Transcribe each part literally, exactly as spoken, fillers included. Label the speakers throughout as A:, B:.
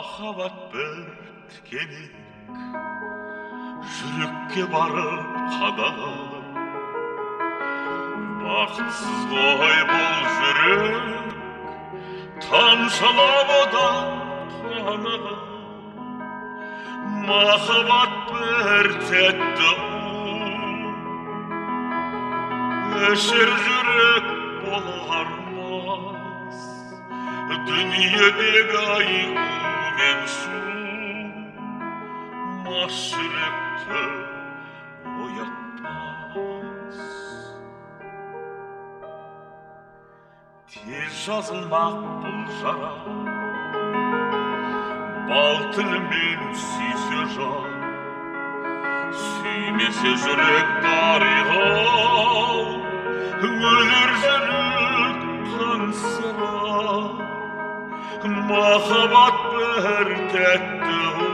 A: махаббат бір тікенек жүрекке барып қадалар. Бақытсыз ғой бұл жүрек, тамшылап одан қанығар. Махаббат бір тәтті у, ішер жүрек болармас. Дүниедегі аю мен су мас жүректі оятпас. Тез жазылмақ бұл жара, бал тілімен сүйсе жан. Сүймесе жүрек дариға-ау, өлер жүрек қансырап. Махаббат бір тәтті у,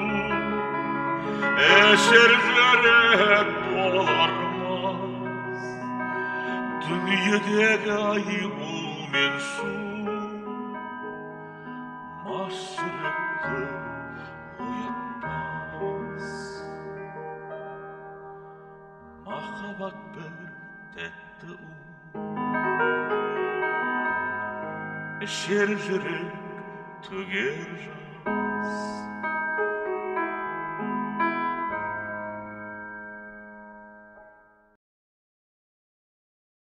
A: ішер жүрек болармас. Дүниедегі аю мен су мас жүректі оятпас. Махаббат бір тәтті у, ішер жүрек төгер жас.